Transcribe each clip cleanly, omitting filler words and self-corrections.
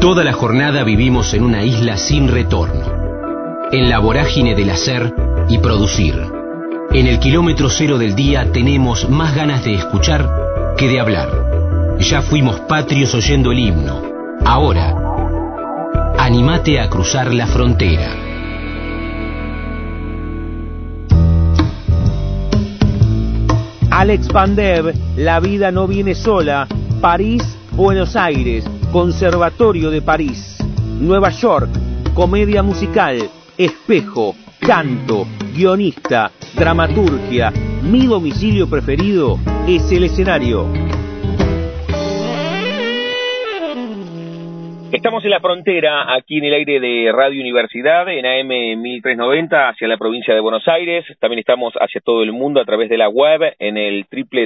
Toda la jornada vivimos en una isla sin retorno, en la vorágine del hacer y producir. En el kilómetro cero del día tenemos más ganas de escuchar que de hablar. Ya fuimos patrios oyendo el himno. Ahora, anímate a cruzar la frontera. Alex Pandev, La vida no viene sola, París, Buenos Aires, Conservatorio de París, Nueva York, comedia musical, espejo, canto, guionista, dramaturgia. Mi domicilio preferido es el escenario. Estamos en la frontera, aquí en el aire de Radio Universidad, en AM 1390, hacia la provincia de Buenos Aires. También estamos hacia todo el mundo a través de la web, en el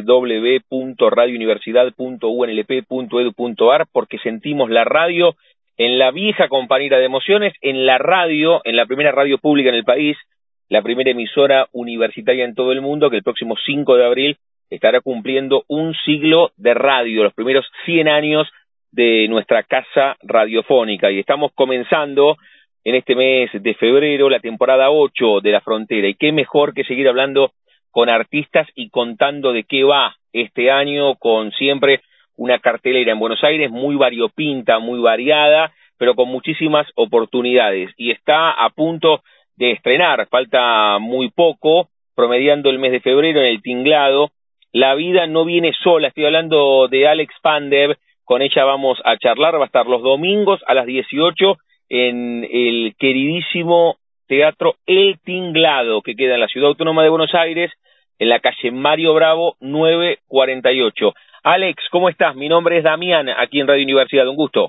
www.radiouniversidad.unlp.edu.ar, porque sentimos la radio en la vieja compañera de emociones, en la radio, en la primera radio pública en el país, la primera emisora universitaria en todo el mundo, que el próximo 5 de abril estará cumpliendo un siglo de radio, los primeros 100 años de nuestra casa radiofónica, y estamos comenzando en este mes de febrero la temporada 8 de La Frontera, y qué mejor que seguir hablando con artistas y contando de qué va este año, con siempre una cartelera en Buenos Aires muy variopinta, muy variada, pero con muchísimas oportunidades, y está a punto de estrenar, falta muy poco, promediando el mes de febrero en el Tinglado, La vida no viene sola. Estoy hablando de Alex Pandev. Con ella vamos a charlar, va a estar los domingos a las 18 en el queridísimo Teatro El Tinglado, que queda en la Ciudad Autónoma de Buenos Aires, en la calle Mario Bravo 948. Alex, ¿cómo estás? Mi nombre es Damián, aquí en Radio Universidad, un gusto.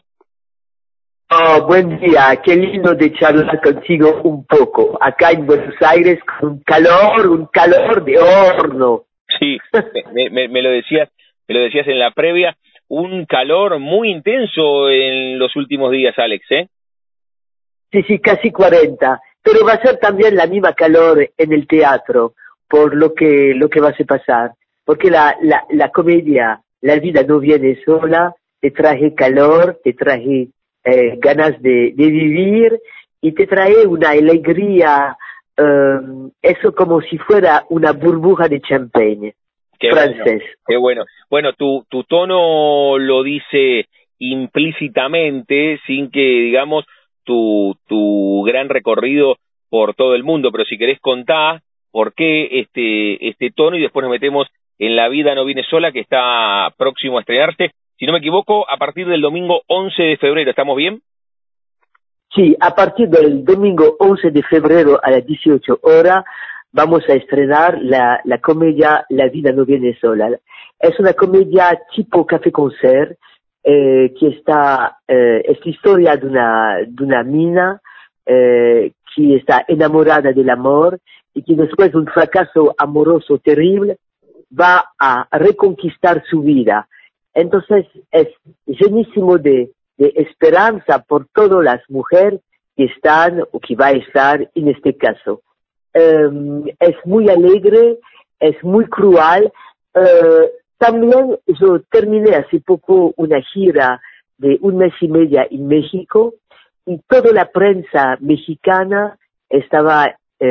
Oh, buen día, qué lindo de charlar contigo un poco, acá en Buenos Aires con un calor de horno. Sí, me lo decías en la previa. Un calor muy intenso en los últimos días, Alex, ¿eh? Sí, casi 40, pero va a ser también la misma calor en el teatro, por lo que va a pasar, porque la comedia, La vida no viene sola, te trae calor, te trae ganas de vivir, y te trae una alegría, eso como si fuera una burbuja de champagne. Qué francés. Bueno, qué bueno. Bueno, tu tono lo dice implícitamente, sin que, digamos, tu gran recorrido por todo el mundo, pero si querés contar por qué este tono, y después nos metemos en La vida no viene sola, que está próximo a estrenarse, si no me equivoco, a partir del domingo 11 de febrero, ¿estamos bien? Sí, a partir del domingo 11 de febrero a las 18 horas, vamos a estrenar la comedia La vida no viene sola. Es una comedia tipo café-concert, que es la historia de una mina que está enamorada del amor y que después de un fracaso amoroso terrible va a reconquistar su vida. Entonces es llenísimo de esperanza por todas las mujeres que están o que va a estar en este caso. Es muy alegre, es muy cruel. También yo terminé hace poco una gira de un mes y medio en México, y toda la prensa mexicana estaba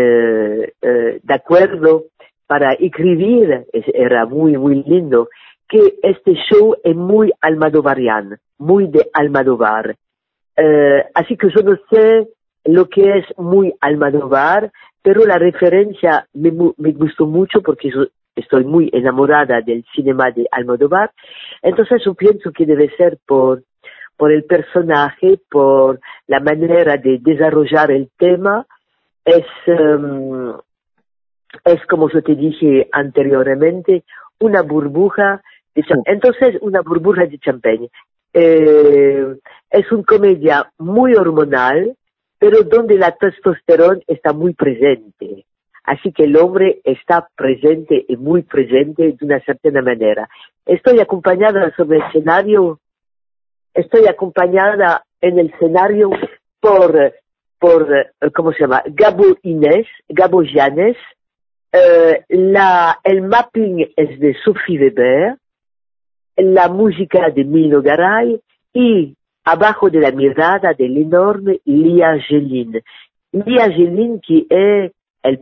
de acuerdo para escribir, era muy lindo, que este show es muy almodovariano, muy de Almodóvar. Así que yo no sé lo que es muy Almodóvar, pero la referencia me gustó mucho porque yo estoy muy enamorada del cinema de Almodóvar. Entonces yo pienso que debe ser por el personaje, por la manera de desarrollar el tema. Es como yo te dije anteriormente, una burbuja de champagne. Entonces, una burbuja de champagne. Es una comedia muy hormonal, pero donde la testosterona está muy presente. Así que el hombre está presente y muy presente de una cierta manera. Estoy acompañada en el escenario por ¿cómo se llama? Gabo Llanes. El mapping es de Sophie Weber, la música de Mino Garay, y abajo de la mirada del enorme Lia Gelin. Lia Gelin, que es el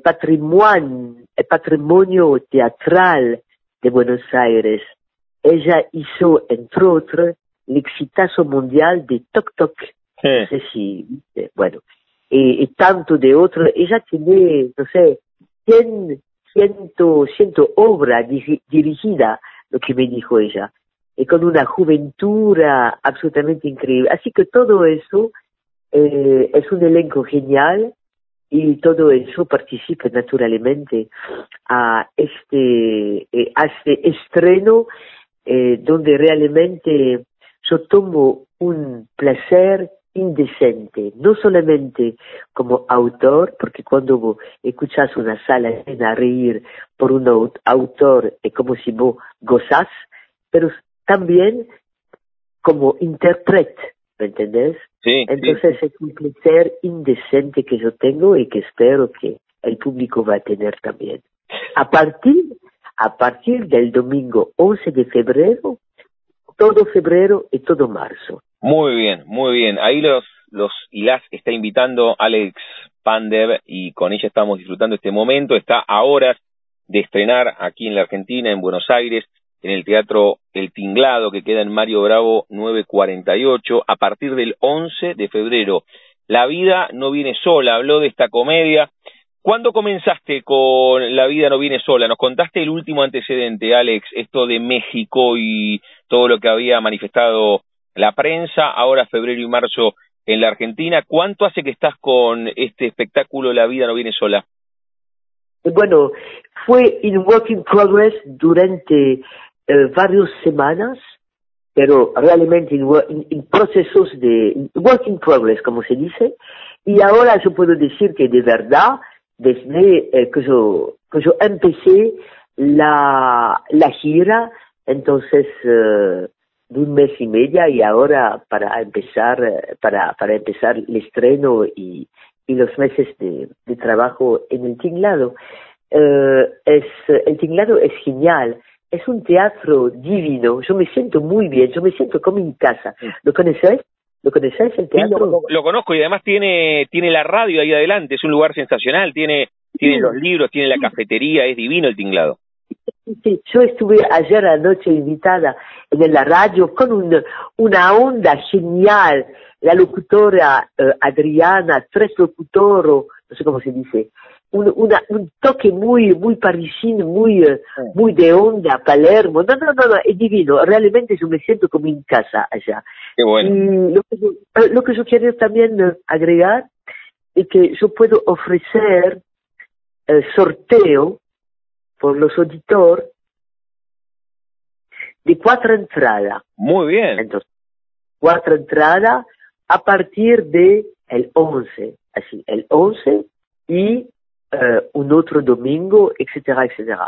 patrimonio teatral de Buenos Aires. Ella hizo, entre otros, el exitazo mundial de Toc Toc. Sí. No sé si, bueno, y tanto de otros. Ella tiene, no sé, 100 obras dirigidas, lo que me dijo ella, y con una juventud absolutamente increíble. Así que todo eso es un elenco genial, y todo eso participa naturalmente a este estreno, donde realmente yo tomo un placer indecente, no solamente como autor, porque cuando escuchas una sala llena a reír por un autor es como si vos gozás, pero también como intérprete, ¿me entendés? Sí, entonces sí. Es un placer indecente que yo tengo y que espero que el público va a tener también. A partir del domingo 11 de febrero, todo febrero y todo marzo. Muy bien, muy bien. Ahí los y las está invitando Alex Pandev, y con ella estamos disfrutando este momento. Está a horas de estrenar aquí en la Argentina, en Buenos Aires, en el Teatro El Tinglado, que queda en Mario Bravo 948, a partir del 11 de febrero. La vida no viene sola, habló de esta comedia. ¿Cuándo comenzaste con La vida no viene sola? Nos contaste el último antecedente, Alex, esto de México y todo lo que había manifestado la prensa, ahora febrero y marzo en la Argentina. ¿Cuánto hace que estás con este espectáculo La vida no viene sola? Bueno, fue in work in progress durante varias semanas, pero realmente en procesos de work in progress, como se dice, y ahora yo puedo decir que de verdad, desde que yo empecé la gira, entonces de un mes y medio, y ahora para empezar el estreno y los meses de trabajo en el Tinglado. El Tinglado es genial, es un teatro divino, yo me siento muy bien, yo me siento como en casa. ¿Lo conoces? ¿Lo conoces el teatro? Sí, lo conozco, y además tiene la radio ahí adelante, es un lugar sensacional, tiene los libros, tiene la cafetería, es divino el Tinglado. Sí, yo estuve ayer anoche invitada en la radio con una onda genial, la locutora Adriana, 3 locutores, no sé cómo se dice, un toque muy parisino, muy de onda, Palermo, no, es divino, realmente yo me siento como en casa allá. Qué bueno. Y lo que yo quiero también agregar es que yo puedo ofrecer sorteo por los auditores de 4 entradas. Muy bien. Entonces, 4 entradas a partir de el 11, así, el 11 y un otro domingo, etcétera.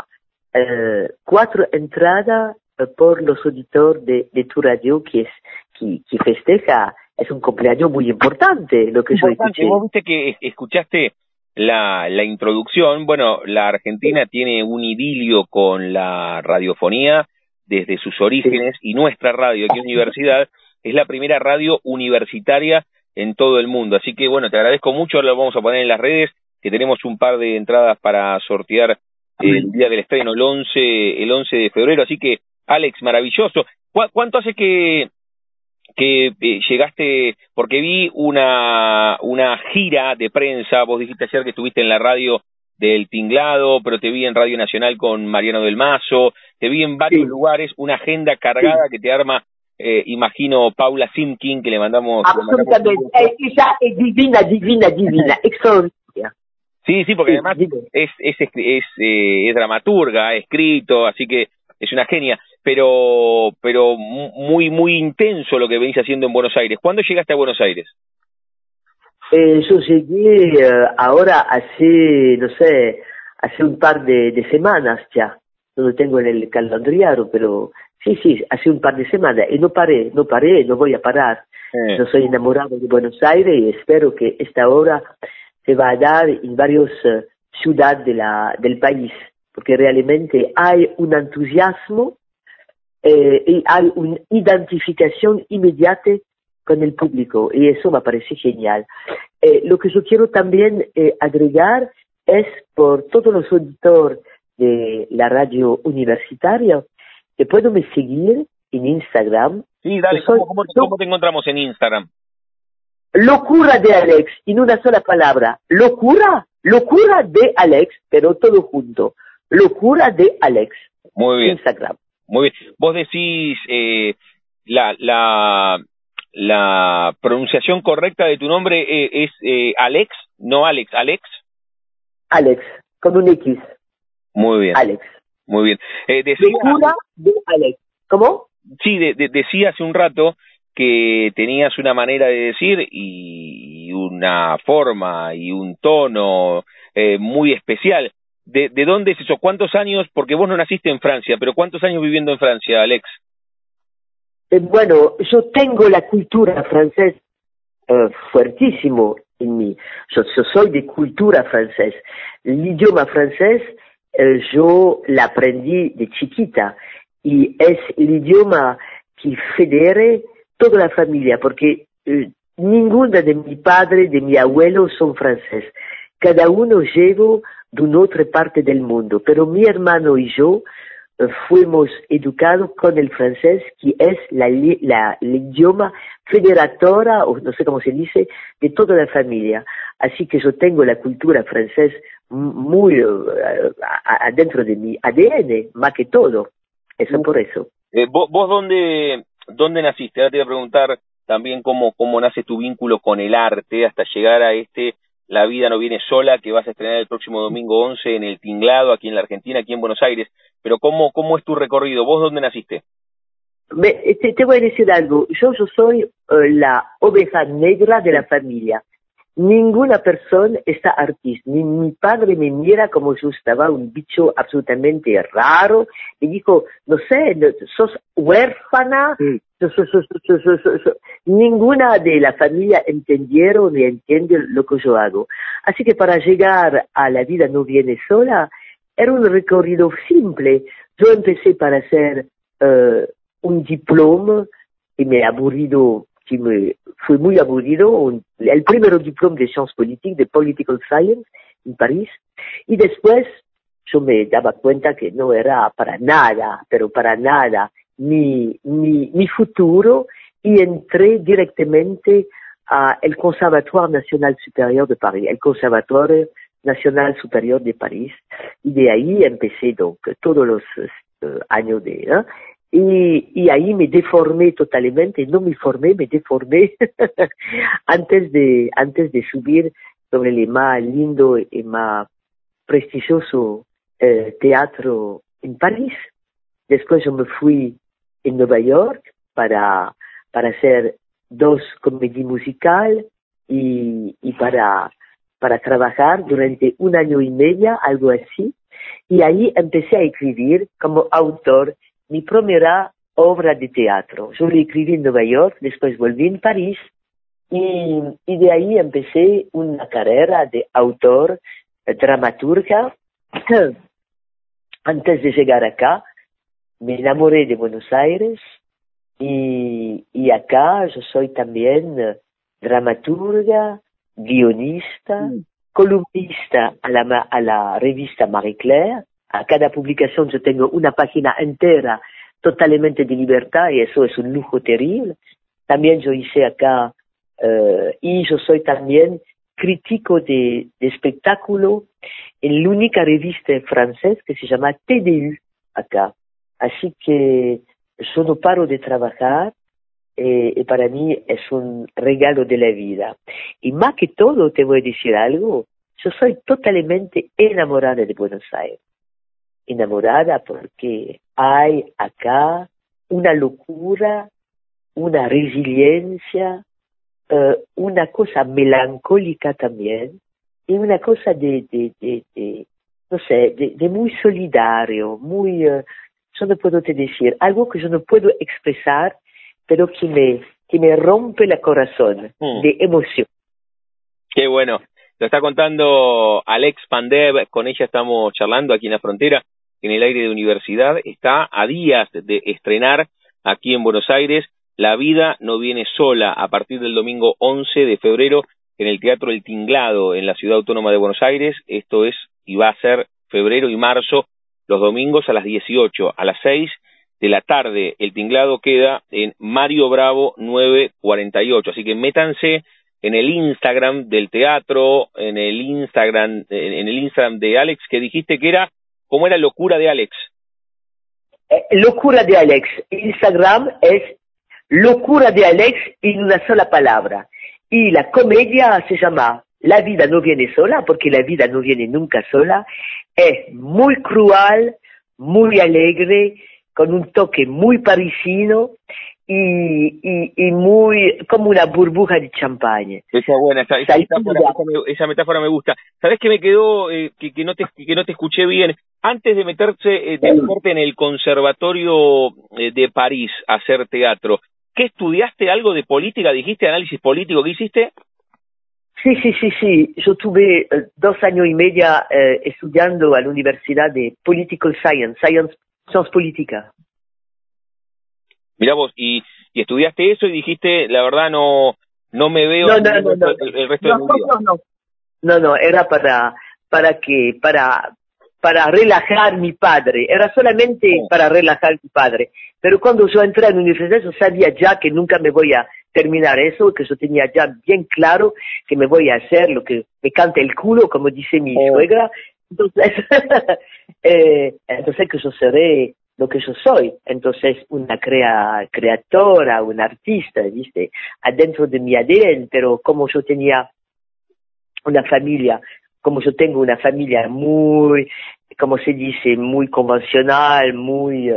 4 entradas por los auditores de tu radio, que festeja, es un cumpleaños muy importante, lo que yo escuché. Vos viste que escuchaste la introducción. Bueno, la Argentina tiene un idilio con la radiofonía desde sus orígenes, sí. Y nuestra radio aquí en Universidad es la primera radio universitaria en todo el mundo. Así que bueno, te agradezco mucho. Ahora lo vamos a poner en las redes, que tenemos un par de entradas para sortear el día del estreno, el 11 de febrero. Así que, Alex, maravilloso. ¿Cuánto hace que llegaste? Porque vi una gira de prensa. Vos dijiste ayer que estuviste en la radio del Tinglado, pero te vi en Radio Nacional con Mariano del Mazo, te vi en varios lugares, una agenda cargada que te arma, imagino, Paula Simkin, que le mandamos... Absolutamente, ella es divina, extraordinaria. Sí, porque además es dramaturga, ha escrito, así que es una genia, pero muy intenso lo que venís haciendo en Buenos Aires. ¿Cuándo llegaste a Buenos Aires? Yo llegué ahora hace un par de semanas ya. No lo tengo en el calendario, pero sí, hace un par de semanas. Y no paré, no voy a parar. Yo soy enamorado de Buenos Aires y espero que esta hora se va a dar en varias ciudades del país, porque realmente hay un entusiasmo y hay una identificación inmediata con el público, y eso me parece genial. Lo que yo quiero también agregar es por todos los auditores de la radio universitaria, que pueden me seguir en Instagram. Sí, dale, ¿cómo te encontramos en Instagram? Locura de Alex, en una sola palabra. Locura de Alex, pero todo junto. Locura de Alex. Muy bien. Instagram. Muy bien. Vos decís la pronunciación correcta de tu nombre es Alex, no Alex, Alex. Alex, con un X. Muy bien. Alex. Muy bien. Locura de Alex. ¿Cómo? Sí, decía hace un rato que tenías una manera de decir y una forma y un tono muy especial. ¿De dónde es eso? ¿Cuántos años? Porque vos no naciste en Francia, pero ¿cuántos años viviendo en Francia, Alex? Bueno, yo tengo la cultura francesa fuertísimo en mí. Yo soy de cultura francesa. El idioma francés yo la aprendí de chiquita y es el idioma que federe toda la familia, porque ninguna de mi padre, de mi abuelo son franceses. Cada uno llegó de una otra parte del mundo, pero mi hermano y yo fuimos educados con el francés, que es el idioma federatora, o no sé cómo se dice, de toda la familia. Así que yo tengo la cultura francesa muy adentro de mi ADN, más que todo. Eso por eso. ¿Vos dónde naciste? Ahora te voy a preguntar también cómo nace tu vínculo con el arte hasta llegar a La vida no viene sola, que vas a estrenar el próximo domingo 11 en el Tinglado, aquí en la Argentina, aquí en Buenos Aires. Pero ¿cómo es tu recorrido? ¿Vos dónde naciste? Te voy a decir algo. Yo soy la oveja negra de la familia. Ninguna persona está artista. Ni mi padre me mira como yo estaba un bicho absolutamente raro. Me dijo, no sé, sos huérfana. Sí. Ninguna de la familia entendieron ni entiende lo que yo hago. Así que para llegar a La vida no viene sola, era un recorrido simple. Yo empecé para hacer un diploma y fue muy aburrido, el primer diploma de Sciences Politiques, de Political Science, en París, y después yo me daba cuenta que no era para nada, pero para nada, mi futuro, y entré directamente al Conservatoire National Supérieur de París, el Conservatoire National Supérieur de París, y de ahí empecé donc todos los años y ahí me deformé totalmente, no me formé, me deformé antes de subir sobre el más lindo y más prestigioso teatro en París. Después yo me fui en Nueva York para hacer 2 comedias musicales y para trabajar durante 1 año y medio, algo así. Y ahí empecé a escribir como autor mi primera obra de teatro. Yo la escribí en Nueva York, después volví en París y de ahí empecé una carrera de autor, dramaturga. Antes de llegar acá, me enamoré de Buenos Aires y acá yo soy también dramaturga, guionista, columnista a la revista Marie Claire. A cada publicación yo tengo una página entera totalmente de libertad y eso es un lujo terrible. También yo hice acá, y yo soy también crítico de espectáculo en la única revista francesa que se llama TDU acá. Así que yo no paro de trabajar y para mí es un regalo de la vida. Y más que todo, te voy a decir algo, yo soy totalmente enamorada de Buenos Aires. Enamorada porque hay acá una locura, una resiliencia, una cosa melancólica también, y una cosa no sé, de muy solidario, muy, yo no puedo te decir, algo que yo no puedo expresar, pero que me rompe el corazón de emoción. Qué bueno. Lo está contando Alex Pandev, con ella estamos charlando aquí en la frontera, en el aire de universidad. Está a días de estrenar aquí en Buenos Aires La vida no viene sola, a partir del domingo 11 de febrero en el Teatro El Tinglado, en la Ciudad Autónoma de Buenos Aires. Esto es y va a ser febrero y marzo, los domingos a las 18, a las 6 de la tarde. El Tinglado queda en Mario Bravo 948, así que métanse en el Instagram del teatro, en el Instagram de Alex, que dijiste que era, ¿cómo era? Locura de Alex. Locura de Alex. Instagram es Locura de Alex en una sola palabra. Y la comedia se llama La vida no viene sola, porque la vida no viene nunca sola. Es muy cruel, muy alegre, con un toque muy parisino y muy como una burbuja de champaña. Esa es buena, esa metáfora me gusta. ¿Sabés que me quedó que no te escuché bien? Antes de meterte en el Conservatorio de París a hacer teatro, ¿qué estudiaste? ¿Algo de política? ¿Dijiste análisis político? ¿Qué hiciste? Sí. Yo tuve 2 años y medio estudiando a la Universidad de Political Science, Science Política. Mirá vos, y estudiaste eso y dijiste, la verdad no me veo el resto de mi vida. No, era para relajar a mi padre, era solamente para relajar a mi padre. Pero cuando yo entré a la universidad, yo sabía ya que nunca me voy a terminar eso, que yo tenía ya bien claro que me voy a hacer lo que me cante el culo, como dice mi suegra. Entonces, entonces que yo seré lo que yo soy. Entonces, una creadora, una artista, ¿viste? Adentro de mi ADN, pero como yo tenía una familia, como yo tengo una familia muy, como se dice, muy convencional, muy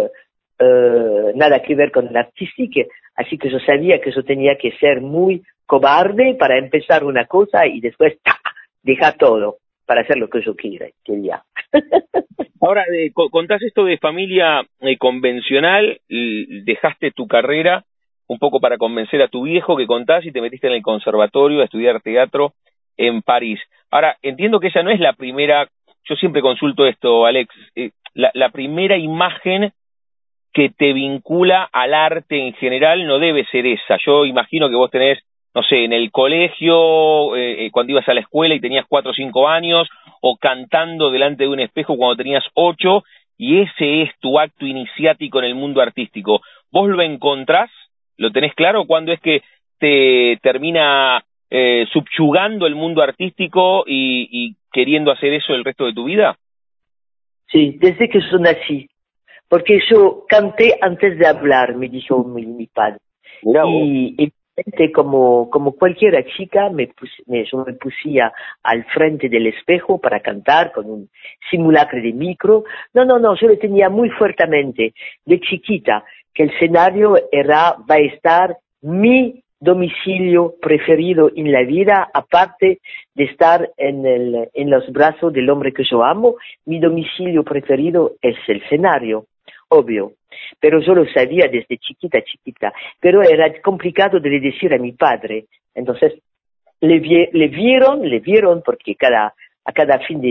nada que ver con la artística, así que yo sabía que yo tenía que ser muy cobarde para empezar una cosa y después dejar todo para hacer lo que yo quería. Ahora, contás esto de familia convencional, dejaste tu carrera un poco para convencer a tu viejo, que contás, y te metiste en el conservatorio a estudiar teatro en París. Ahora, entiendo que esa no es la primera, yo siempre consulto esto, Alex, la primera imagen que te vincula al arte en general no debe ser esa. Yo imagino que vos tenés, no sé, en el colegio, cuando ibas a la escuela y tenías 4 o 5 años, o cantando delante de un espejo cuando tenías 8, y ese es tu acto iniciático en el mundo artístico. ¿Vos lo encontrás? ¿Lo tenés claro? ¿Cuándo es que te termina subyugando el mundo artístico y queriendo hacer eso el resto de tu vida? Sí, desde que yo nací. Porque yo canté antes de hablar, me dijo mi padre. Y como cualquier chica, yo me pusía al frente del espejo para cantar con un simulacro de micro. No, yo lo tenía muy fuertemente, de chiquita, que el escenario va a estar mi domicilio preferido en la vida, aparte de estar en los brazos del hombre que yo amo. Mi domicilio preferido es el escenario. Obvio, pero yo lo sabía desde chiquita, pero era complicado de decir a mi padre. Entonces, le vieron porque a cada fin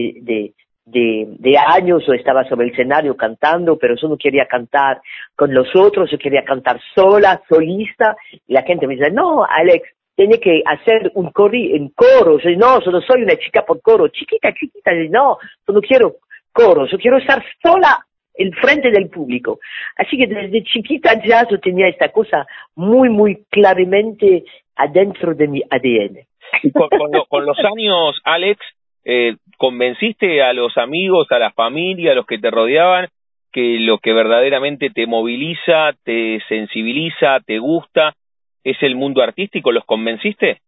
de año yo estaba sobre el escenario cantando, pero yo no quería cantar con los otros, yo quería cantar solista, y la gente me dice, no, Alex, tiene que hacer un coro. Yo no soy una chica por coro, chiquita, no, yo no quiero coro, yo quiero estar sola en frente del público. Así que desde chiquita ya yo tenía esta cosa muy, muy claramente adentro de mi ADN. Y con los años, Alex, ¿convenciste a los amigos, a la familia, a los que te rodeaban, que lo que verdaderamente te moviliza, te sensibiliza, te gusta, es el mundo artístico? ¿Los convenciste?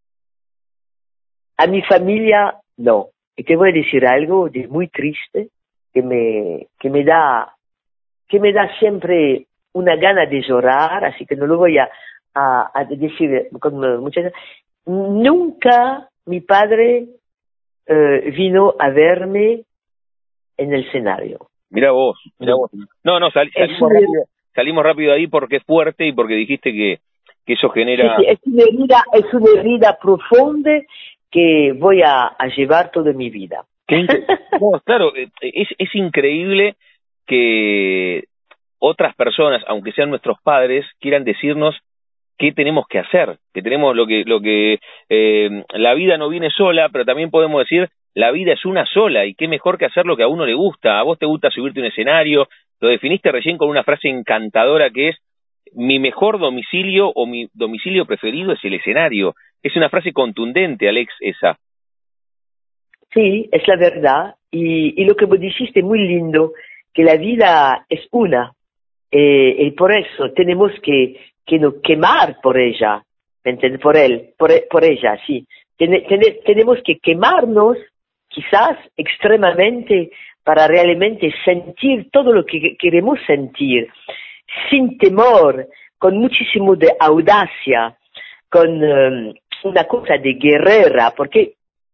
A mi familia, no. Y te voy a decir algo de muy triste, que me da siempre una gana de llorar, así que no lo voy a decir con muchas. Nunca mi padre vino a verme en el escenario. Mira vos. No, salimos rápido ahí porque es fuerte y porque dijiste que eso genera... Sí, es una herida profunda que voy a llevar toda mi vida. No, claro, es increíble que otras personas, aunque sean nuestros padres, quieran decirnos qué tenemos que hacer, que tenemos la vida no viene sola, pero también podemos decir la vida es una sola y qué mejor que hacer lo que a uno le gusta. A vos te gusta subirte a un escenario, lo definiste recién con una frase encantadora que es: mi mejor domicilio o mi domicilio preferido es el escenario. Es una frase contundente, Alex, esa. Sí, es la verdad. Y lo que vos dijiste muy lindo, que la vida es una. Y por eso tenemos que no quemar por ella, ¿me entiendes? Por ella, sí. Tenemos que quemarnos, quizás extremadamente, para realmente sentir todo lo que queremos sentir, sin temor, con muchísimo de audacia, con una cosa de guerrera, porque,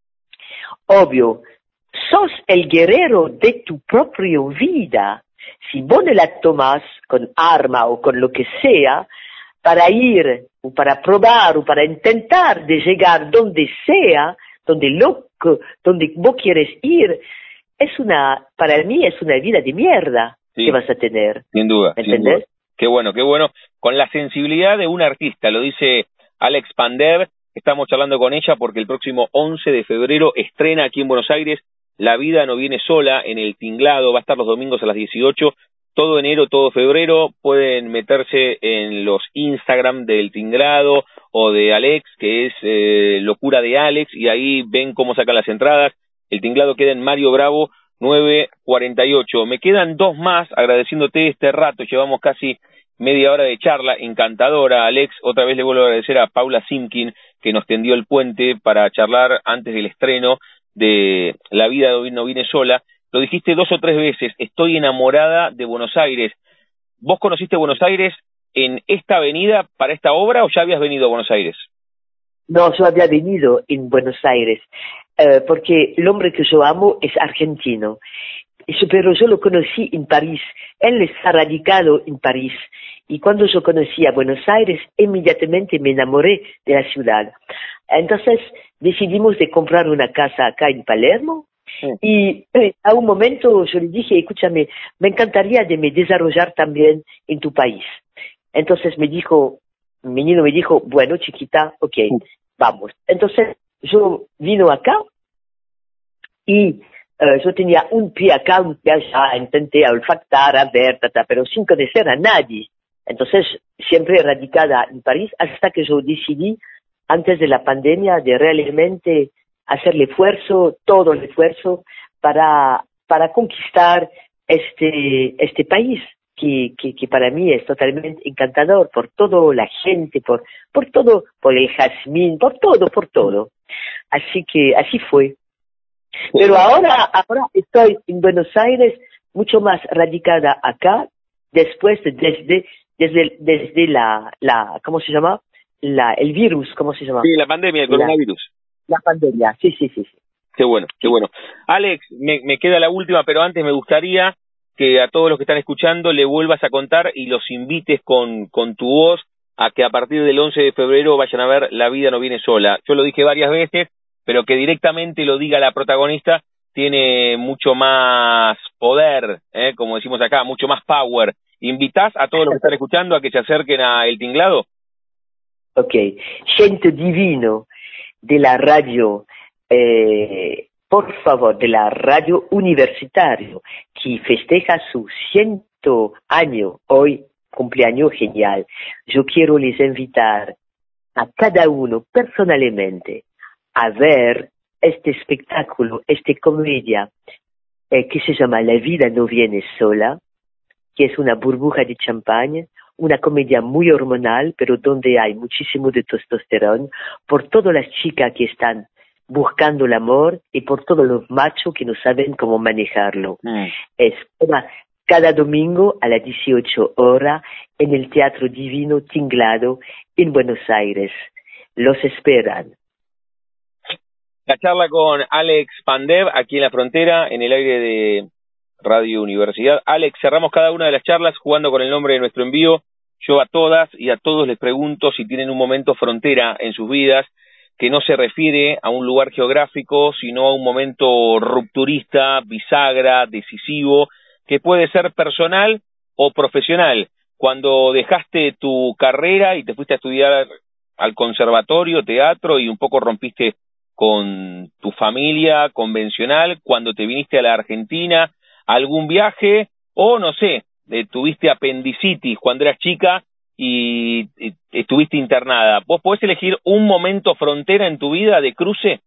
obvio, sos el guerrero de tu propia vida. Si vos no la tomas con arma o con lo que sea, para ir, o para probar, o para intentar de llegar donde sea, donde vos quieres ir, para mí es una vida de mierda que vas a tener. Sin duda, ¿entendés? sin duda. Qué bueno, qué bueno. Con la sensibilidad de un artista, lo dice Alex Pandev. Estamos charlando con ella porque el próximo 11 de febrero estrena aquí en Buenos Aires La vida no viene sola en el Tinglado. Va a estar los domingos a las 18, todo enero, todo febrero. Pueden meterse en los Instagram del Tinglado o de Alex, que es Locura de Alex, y ahí ven cómo sacan las entradas. El Tinglado queda en Mario Bravo 948. Me quedan dos más, agradeciéndote este rato. Llevamos casi media hora de charla encantadora, Alex. Otra vez le vuelvo a agradecer a Paula Simkin, que nos tendió el puente para charlar antes del estreno de La vida no viene sola. Lo dijiste 2 o 3 veces: estoy enamorada de Buenos Aires. ¿Vos conociste Buenos Aires en esta avenida para esta obra o ya habías venido a Buenos Aires? No, yo había venido en Buenos Aires, porque el hombre que yo amo es argentino, pero yo lo conocí en París. Él está radicado en París, y cuando yo conocí a Buenos Aires, inmediatamente me enamoré de la ciudad. Entonces decidimos de comprar una casa acá en Palermo, y a un momento yo le dije: escúchame, me encantaría de me desarrollar también en tu país. Entonces mi niño me dijo: bueno, chiquita, ok, vamos. Entonces yo vino acá y yo tenía un pie acá, un pie allá, intenté olfactar, a ver, pero sin conocer a nadie. Entonces siempre radicada en París, hasta que yo decidí, antes de la pandemia, de realmente hacer el esfuerzo, todo el esfuerzo, para conquistar este país, que para mí es totalmente encantador, por toda la gente, por todo, por el jazmín, por todo. Así que así fue. Pero ahora estoy en Buenos Aires, mucho más radicada acá, desde la ¿cómo se llama? El virus, ¿cómo se llama? Sí, la pandemia, el coronavirus. La pandemia, sí. Qué bueno, qué bueno. Alex, me queda la última, pero antes me gustaría que a todos los que están escuchando le vuelvas a contar y los invites con tu voz a que a partir del 11 de febrero vayan a ver La vida no viene sola. Yo lo dije varias veces, pero que directamente lo diga la protagonista tiene mucho más poder, como decimos acá, mucho más power. ¿Invitás a todos los que están escuchando a que se acerquen a El Tinglado? Ok. Gente divino de la radio, por favor, de la radio universitario, que festeja su 100 año, hoy, cumpleaños genial. Yo quiero les invitar a cada uno personalmente a ver este espectáculo, esta comedia que se llama La vida no viene sola, que es una burbuja de champaña, una comedia muy hormonal, pero donde hay muchísimo de testosterona, por todas las chicas que están buscando el amor y por todos los machos que no saben cómo manejarlo. Es cada domingo a las 18 horas en el Teatro Divino Tinglado en Buenos Aires. Los esperan. La charla con Alex Pandev aquí en la frontera, en el aire de Radio Universidad. Alex, cerramos cada una de las charlas jugando con el nombre de nuestro envío. Yo a todas y a todos les pregunto si tienen un momento frontera en sus vidas, que no se refiere a un lugar geográfico, sino a un momento rupturista, bisagra, decisivo, que puede ser personal o profesional. cuando dejaste tu carrera y te fuiste a estudiar al conservatorio, teatro, y un poco rompiste con tu familia convencional, cuando te viniste a la Argentina, algún viaje, o no sé, tuviste apendicitis cuando eras chica y estuviste internada? ¿Vos podés elegir un momento frontera en tu vida de cruce?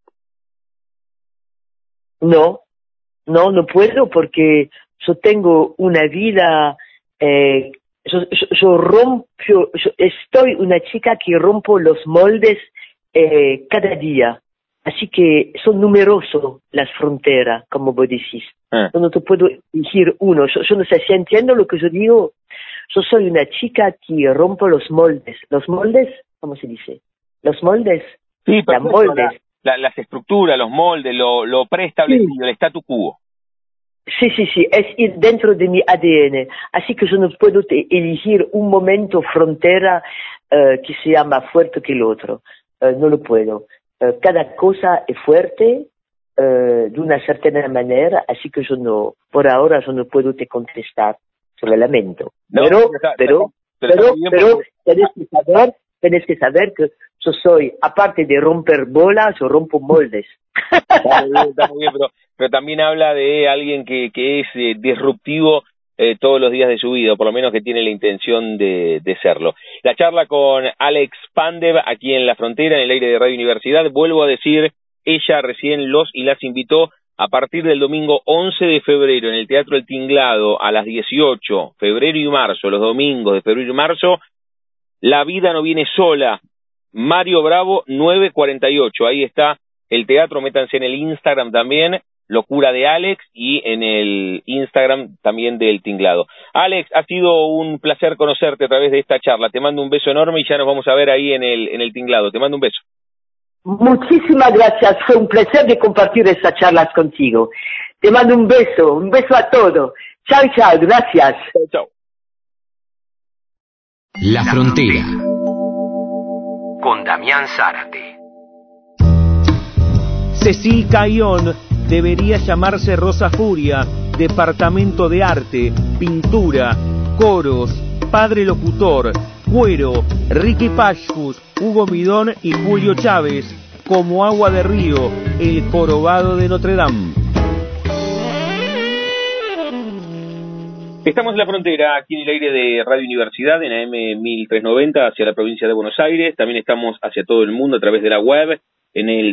No, no puedo porque yo tengo una vida, yo estoy una chica que rompo los moldes cada día. Así que son numerosos las fronteras, como vos decís. Yo no te puedo elegir uno. Yo no sé si entiendo lo que yo digo. Yo soy una chica que rompo los moldes. ¿Los moldes? ¿Cómo se dice? ¿Los moldes? Sí, perfecto. Los moldes. Las estructuras, los moldes, lo preestablecido, Sí. el statu quo. Sí, es ir dentro de mi ADN. Así que yo no puedo elegir un momento frontera que sea más fuerte que el otro. No lo puedo. Cada cosa es fuerte de una cierta manera, así que yo no, por ahora yo no puedo te contestar, se lo lamento. No, pero tenés que saber que yo soy, aparte de romper bolas, yo rompo moldes. Está muy bien, pero también habla de alguien que es disruptivo todos los días de su vida, o por lo menos que tiene la intención de serlo. La charla con Alex Pandev aquí en La Frontera, en el aire de Radio Universidad. Vuelvo a decir, ella recién los y las invitó a partir del domingo 11 de febrero en el Teatro El Tinglado a las 18, febrero y marzo, los domingos de febrero y marzo. La vida no viene sola. Mario Bravo 948, ahí está el teatro. Métanse en el Instagram también, Locura de Alex, y en el Instagram también del Tinglado. Alex, ha sido un placer conocerte a través de esta charla. Te mando un beso enorme y ya nos vamos a ver ahí en el Tinglado. Te mando un beso. Muchísimas gracias, fue un placer de compartir estas charlas contigo. Te mando un beso a todos. Chao, gracias. Chao. La Frontera, con Damián Zárate. Cecil Cayón debería llamarse Rosa Furia, Departamento de Arte, Pintura, Coros, Padre Locutor, Cuero, Ricky Pashkus, Hugo Midón y Julio Chávez, como Agua de Río, El Jorobado de Notre Dame. Estamos en La Frontera, aquí en el aire de Radio Universidad, en AM 1390, hacia la provincia de Buenos Aires. También estamos hacia todo el mundo a través de la web, en el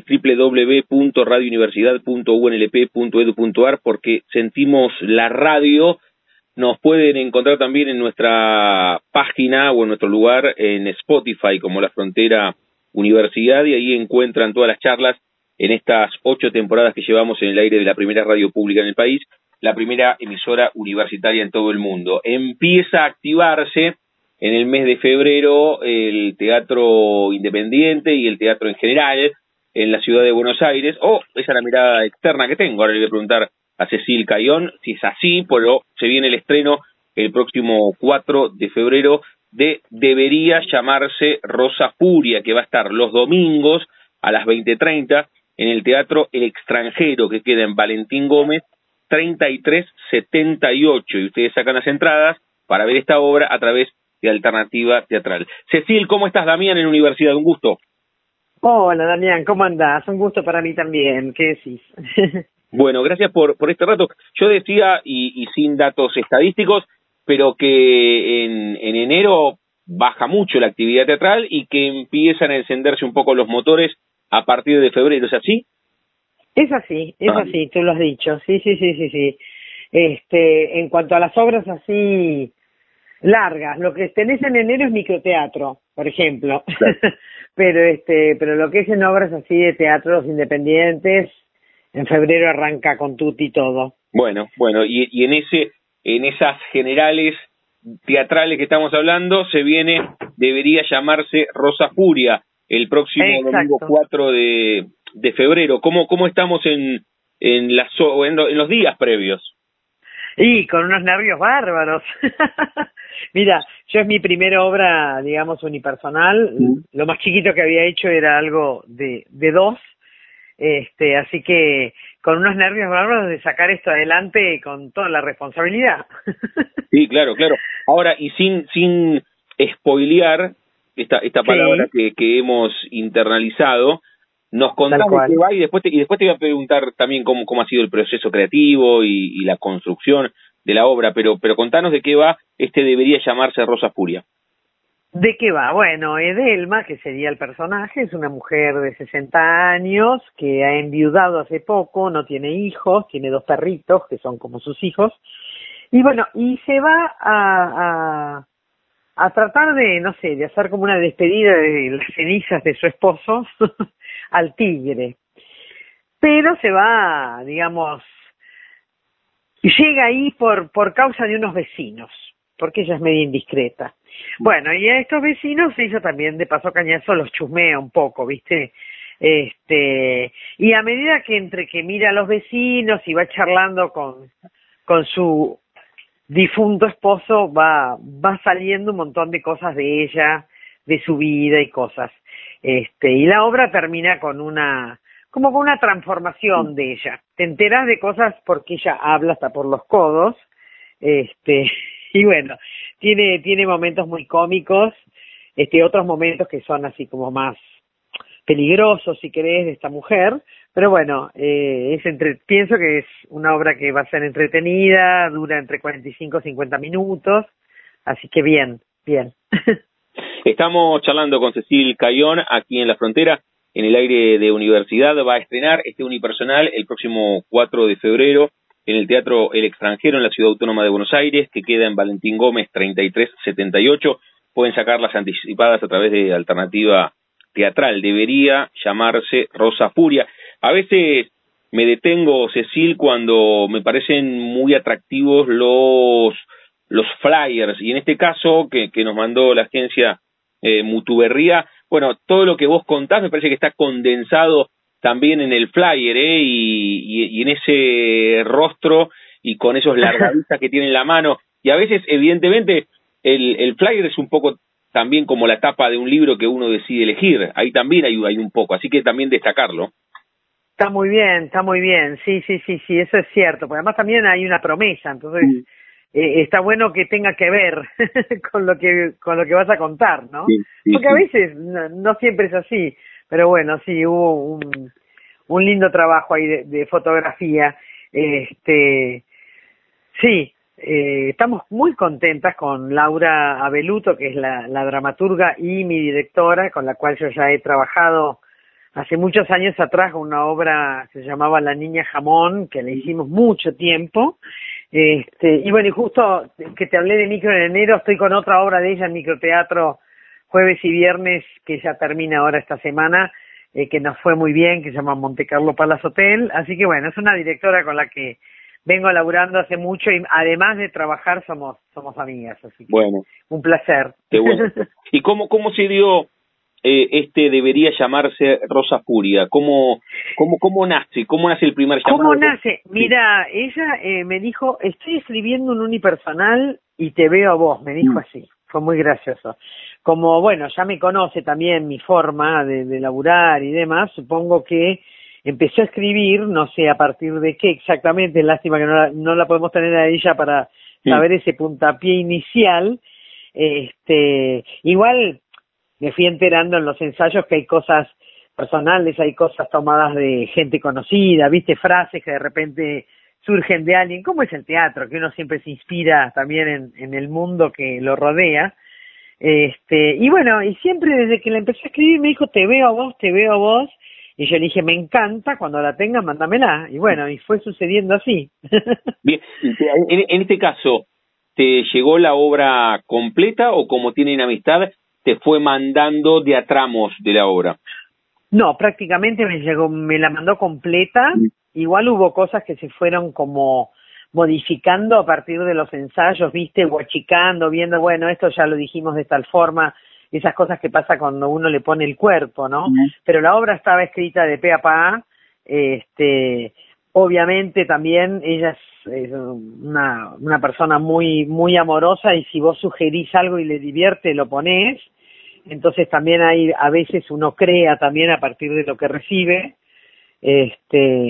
www.radiouniversidad.unlp.edu.ar, porque sentimos la radio. Nos pueden encontrar también en nuestra página o en nuestro lugar en Spotify como La Frontera Universidad, y ahí encuentran todas las charlas en estas 8 temporadas que llevamos en el aire de la primera radio pública en el país, la primera emisora universitaria en todo el mundo. Empieza a activarse en el mes de febrero el teatro independiente y el teatro en general en la ciudad de Buenos Aires. Esa es la mirada externa que tengo. Ahora le voy a preguntar a Cecil Cayón si es así, pero se viene el estreno el próximo 4 de febrero de Debería llamarse Rosa Furia, que va a estar los domingos a las 20:30 en el Teatro El Extranjero, que queda en Valentín Gómez 3378, y ustedes sacan las entradas para ver esta obra a través de Alternativa Teatral. Cecil, ¿cómo estás? Damián en Universidad, un gusto. Hola Damián, ¿cómo andás? Un gusto para mí también, ¿qué decís? Bueno, gracias por este rato. Yo decía, y sin datos estadísticos, pero que en enero baja mucho la actividad teatral y que empiezan a encenderse un poco los motores a partir de febrero, ¿es así? Es así, tú lo has dicho, sí. En cuanto a las obras así largas, lo que tenés en enero es microteatro, por ejemplo, claro. pero lo que es en obras así de teatros independientes, en febrero arranca con tutti todo. Bueno, y en esas generales teatrales que estamos hablando se viene, Debería llamarse Rosa Furia, el próximo domingo 4 de febrero. ¿Cómo estamos en los días previos? Y con unos nervios bárbaros. Mira, yo es mi primera obra, digamos, unipersonal. Lo más chiquito que había hecho era algo de 2. Así que con unos nervios bárbaros de sacar esto adelante con toda la responsabilidad. Sí, claro. Ahora, y sin spoilear esta palabra que hemos internalizado, nos contás de qué va y después te voy a preguntar también cómo ha sido el proceso creativo y la construcción de la obra, pero contanos de qué va debería llamarse Rosa Furia. ¿De qué va? Bueno, Edelma, que sería el personaje, es una mujer de 60 años que ha enviudado hace poco, no tiene hijos, tiene 2 perritos que son como sus hijos, y bueno, y se va a tratar de, no sé, de hacer como una despedida de las cenizas de su esposo al Tigre. Pero se va, digamos, llega ahí por causa de unos vecinos, porque ella es medio indiscreta. Bueno, y a estos vecinos ella también de paso cañazo los chusmea un poco, ¿viste? Y a medida que entre que mira a los vecinos y va charlando con su difunto esposo, va saliendo un montón de cosas de ella, de su vida y cosas. Y la obra termina con una transformación de ella. Te enteras de cosas porque ella habla hasta por los codos, y bueno, tiene momentos muy cómicos, otros momentos que son así como más peligrosos, si querés, de esta mujer, pero bueno, pienso que es una obra que va a ser entretenida, dura entre 45 y 50 minutos, así que bien. Estamos charlando con Cecil Cayón aquí en La Frontera, en el aire de Universidad. Va a estrenar unipersonal el próximo 4 de febrero en el Teatro El Extranjero en la Ciudad Autónoma de Buenos Aires, que queda en Valentín Gómez 3378. Pueden sacar las anticipadas a través de Alternativa Teatral. Debería llamarse Rosa Furia. A veces me detengo, Cecil, cuando me parecen muy atractivos los flyers, y en este caso que nos mandó la agencia Mutuberría, bueno, todo lo que vos contás me parece que está condensado también en el flyer, y en ese rostro y con esos largadistas que tiene en la mano, y a veces evidentemente el flyer es un poco también como la tapa de un libro que uno decide elegir, ahí también hay un poco, así que también destacarlo. Está muy bien, sí, eso es cierto, porque además también hay una promesa, entonces está bueno que tenga que ver con lo que vas a contar, ¿no? Sí, porque a veces no siempre es así, pero bueno, sí, hubo un lindo trabajo ahí de fotografía, sí. Estamos muy contentas con Laura Abeluto, que es la dramaturga y mi directora, con la cual yo ya he trabajado hace muchos años atrás con una obra que se llamaba La Niña Jamón, que la hicimos mucho tiempo. Y bueno, y justo que te hablé de Micro en enero, estoy con otra obra de ella en microteatro jueves y viernes, que ya termina ahora esta semana, que nos fue muy bien, que se llama Monte Carlo Palace Hotel. Así que bueno, es una directora con la que vengo laburando hace mucho y además de trabajar somos amigas, así que bueno, un placer. Qué bueno. ¿Y cómo se dio debería llamarse Rosa Furia? ¿Cómo nace? ¿Cómo nace el primer llamado? ¿Cómo nace? Mira, ella me dijo, estoy escribiendo un unipersonal y te veo a vos, me dijo así. Fue muy gracioso. Como, bueno, ya me conoce también mi forma de laburar y demás, supongo que empezó a escribir, no sé a partir de qué exactamente, lástima que no la podemos tener a ella para saber ese puntapié inicial. Igual me fui enterando en los ensayos que hay cosas personales, hay cosas tomadas de gente conocida, viste, frases que de repente surgen de alguien, como es el teatro, que uno siempre se inspira también en el mundo que lo rodea. Y bueno, y siempre desde que la empecé a escribir me dijo, te veo a vos, y yo le dije, me encanta, cuando la tengas, mándamela. Y bueno, y fue sucediendo así. Bien, en este caso, ¿te llegó la obra completa o como tienen amistad, te fue mandando de a tramos de la obra? No, prácticamente me la mandó completa. Igual hubo cosas que se fueron como modificando a partir de los ensayos, viste, guachicando, viendo, bueno, esto ya lo dijimos de tal forma, esas cosas que pasa cuando uno le pone el cuerpo, ¿no? Pero la obra estaba escrita de pe a pa. Obviamente también ella es una persona muy muy amorosa, y si vos sugerís algo y le divierte, lo ponés. Entonces también a veces uno crea también a partir de lo que recibe.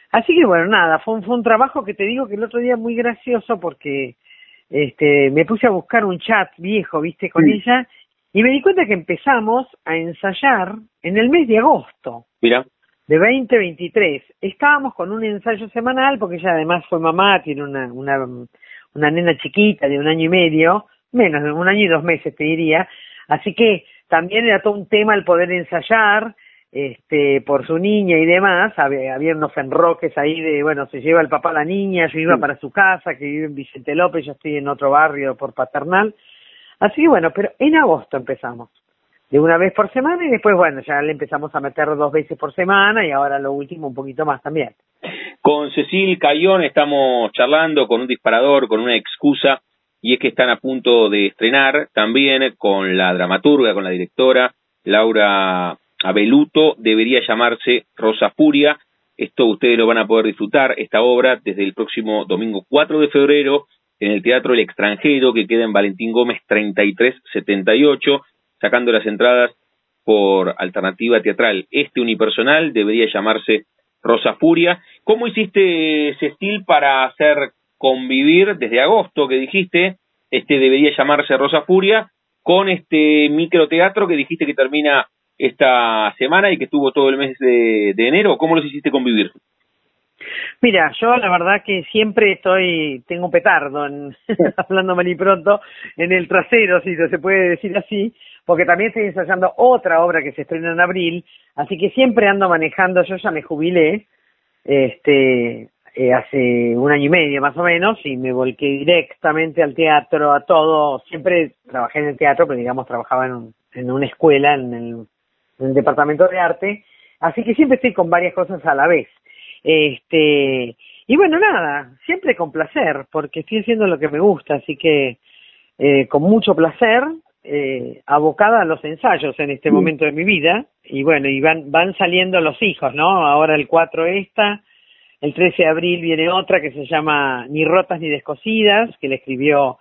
Así que bueno, nada, fue un trabajo que te digo que el otro día muy gracioso porque me puse a buscar un chat viejo, viste, con ella, y me di cuenta que empezamos a ensayar en el mes de agosto. Mira. De 2023. Estábamos con un ensayo semanal, porque ella además fue mamá, tiene una nena chiquita de 1 año y medio, menos de 1 año y 2 meses te diría, así que también era todo un tema el poder ensayar, por su niña y demás. Había unos enroques ahí de, bueno, se lleva el papá a la niña, yo iba para su casa, que vive en Vicente López, yo estoy en otro barrio por Paternal, así que bueno, pero en agosto empezamos. De 1 vez por semana y después, bueno, ya le empezamos a meter 2 veces por semana y ahora lo último un poquito más también. Con Cecil Cayón estamos charlando con un disparador, con una excusa, y es que están a punto de estrenar también con la dramaturga, con la directora Laura Abeluto. Debería llamarse Rosa Furia. Esto ustedes lo van a poder disfrutar, esta obra, desde el próximo domingo 4 de febrero en el Teatro El Extranjero, que queda en Valentín Gómez 3378, sacando las entradas por Alternativa Teatral. Unipersonal debería llamarse Rosa Furia. ¿Cómo hiciste, Cecil, para hacer convivir desde agosto, que dijiste, debería llamarse Rosa Furia, con este microteatro que dijiste que termina esta semana y que estuvo todo el mes de enero? ¿Cómo los hiciste convivir? Mira, yo la verdad que siempre tengo un petardo, hablando mal y pronto, en el trasero, si se puede decir así, porque también estoy ensayando otra obra que se estrena en abril, así que siempre ando manejando. Yo ya me jubilé, hace 1 año y medio más o menos, y me volqué directamente al teatro, a todo. Siempre trabajé en el teatro, pero digamos trabajaba en una escuela, en el departamento de arte, así que siempre estoy con varias cosas a la vez. Y bueno, nada, siempre con placer, porque estoy haciendo lo que me gusta, así que con mucho placer, abocada a los ensayos en este momento de mi vida. Y bueno, y van saliendo los hijos, ¿no? Ahora el 4 el 13 de abril viene otra que se llama Ni rotas ni descosidas, que le escribió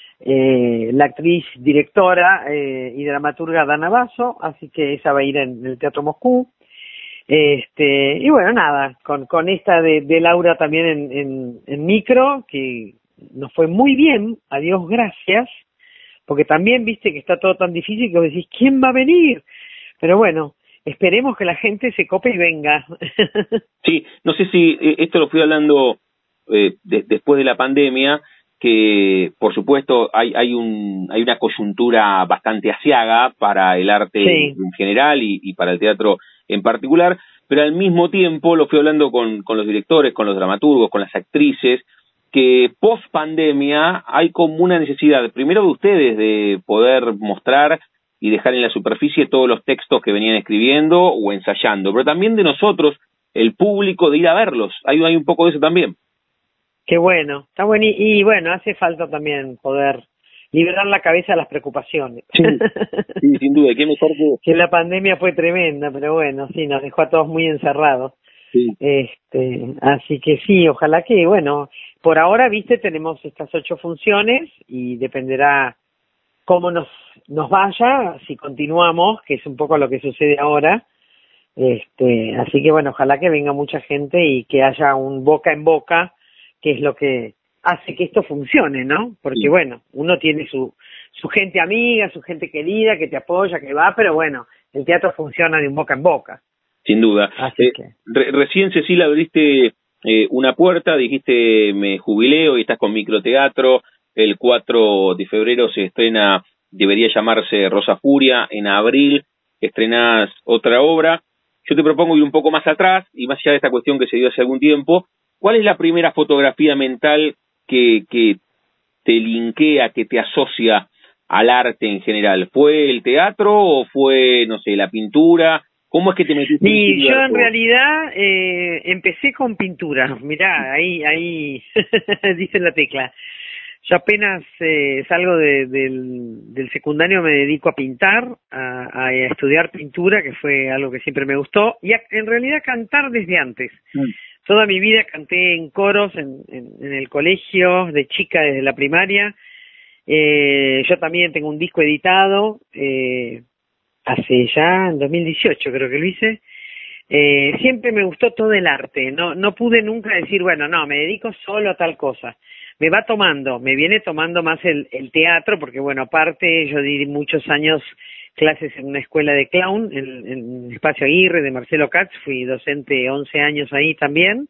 la actriz, directora y dramaturga Dana Basso, así que esa va a ir en el Teatro Moscú. Y bueno, nada, con esta de Laura también en micro, que nos fue muy bien, a Dios gracias, porque también viste que está todo tan difícil que vos decís, ¿quién va a venir? Pero bueno, esperemos que la gente se cope y venga. Sí, no sé si esto lo fui hablando después de la pandemia, que por supuesto hay una coyuntura bastante aciaga para el arte en general y para el teatro en particular, pero al mismo tiempo lo fui hablando con los directores, con los dramaturgos, con las actrices, que post pandemia hay como una necesidad, primero de ustedes, de poder mostrar y dejar en la superficie todos los textos que venían escribiendo o ensayando, pero también de nosotros, el público, de ir a verlos. Hay un poco de eso también. Qué bueno, está bueno, y bueno, hace falta también poder liberar la cabeza de las preocupaciones. Sí, sin duda, qué mejor que la pandemia fue tremenda, pero bueno, sí, nos dejó a todos muy encerrados. Sí. Así que sí, ojalá que, bueno, por ahora, viste, tenemos estas 8 funciones y dependerá cómo nos vaya, si continuamos, que es un poco lo que sucede ahora. Así que bueno, ojalá que venga mucha gente y que haya un boca en boca, que es lo que hace que esto funcione, ¿no? Porque sí, bueno, uno tiene su gente amiga, su gente querida que te apoya, que va, pero bueno, el teatro funciona de un boca en boca. Sin duda. Así que... Recién, Cecilia, abriste una puerta, dijiste me jubileo y estás con microteatro. El 4 de febrero se estrena, debería llamarse Rosa Furia. En abril estrenás otra obra. Yo te propongo ir un poco más atrás, y más allá de esta cuestión que se dio hace algún tiempo, ¿cuál es la primera fotografía mental que te linkea, que te asocia al arte en general? ¿Fue el teatro o fue, no sé, la pintura? ¿Cómo es que te metiste en Y yo en realidad empecé con pintura. Mirá, ahí dice la tecla. Yo apenas salgo del secundario, me dedico a pintar, a estudiar pintura, que fue algo que siempre me gustó, y en realidad cantar desde antes. Toda mi vida canté en coros en el colegio, de chica, desde la primaria. Yo también tengo un disco editado, hace ya, en 2018 creo que lo hice. siempre me gustó todo el arte, no pude nunca decir, bueno, no, me dedico solo a tal cosa. Me viene tomando más el teatro, porque bueno, aparte yo di muchos años clases en una escuela de clown, en Espacio Aguirre de Marcelo Katz, fui docente 11 años ahí también,